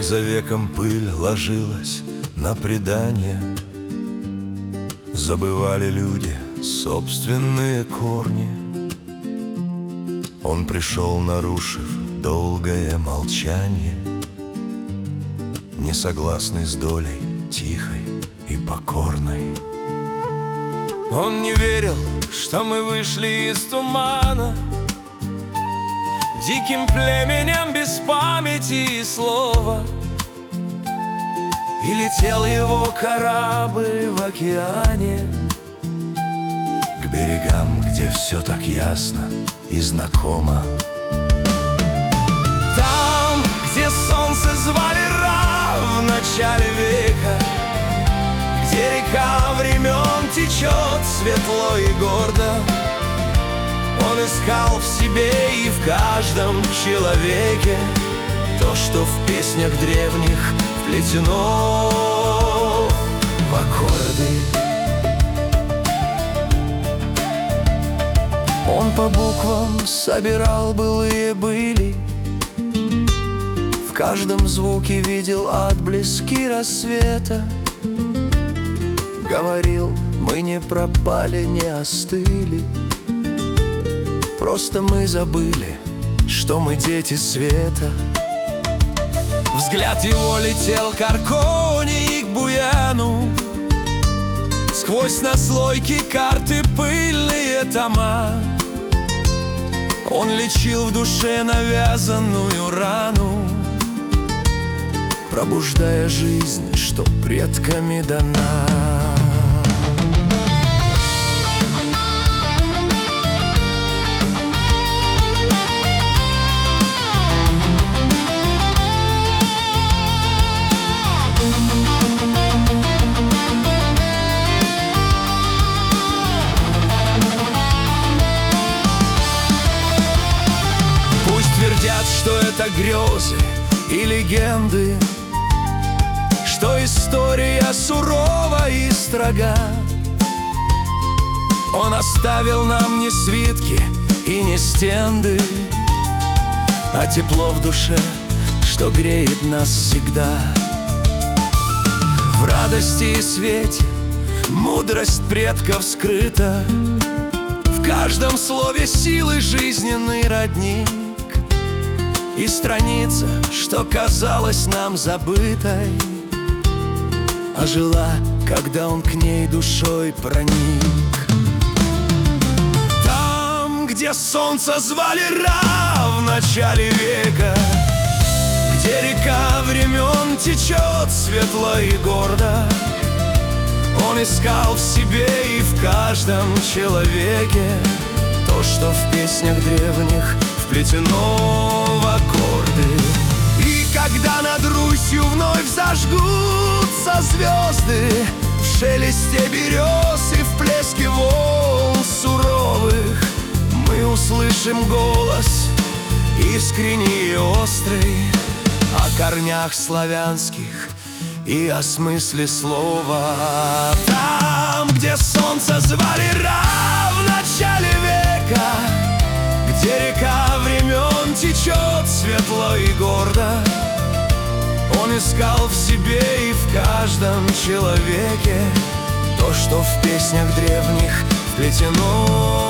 Век за веком пыль ложилась на предание. Забывали люди собственные корни. Он пришел, нарушив долгое молчание, несогласный с долей тихой и покорной. Он не верил, что мы вышли из тумана, диким племенем без памяти и слова. И летел его корабль в океане к берегам, где все так ясно и знакомо. Там, где солнце звали Ра в начале века, где река времен течет светло и гордо, он искал в себе и в каждом человеке то, что в песнях древних вплетено в аккорды. Он по буквам собирал былые были, в каждом звуке видел отблески рассвета. Говорил, мы не пропали, не остыли, просто мы забыли, что мы дети света. Взгляд его летел к Арконе и к Буяну, сквозь наслойки карты пыльные тома. Он лечил в душе навязанную рану, пробуждая жизнь, что предками дана. Твердят, что это грезы и легенды, что история сурова и строга. Он оставил нам не свитки и не стенды, а тепло в душе, что греет нас всегда. В радости и свете мудрость предков скрыта, в каждом слове силы жизненный родник. И страница, что казалась нам забытой, ожила, когда он к ней душой проник. Там, где солнце звали Ра в начале века, где река времен течет светло и гордо, он искал в себе и в каждом человеке то, что в песнях древних вплетено в аккорды. И когда над Русью вновь зажгутся звезды, в шелесте берез и в плеске волн суровых, мы услышим голос искренний и острый о корнях славянских и о смысле слова. Там, где солнце звали Ра в начале века, где река времен течет светло и гордо, он искал в себе и в каждом человеке то, что в песнях древних вплетено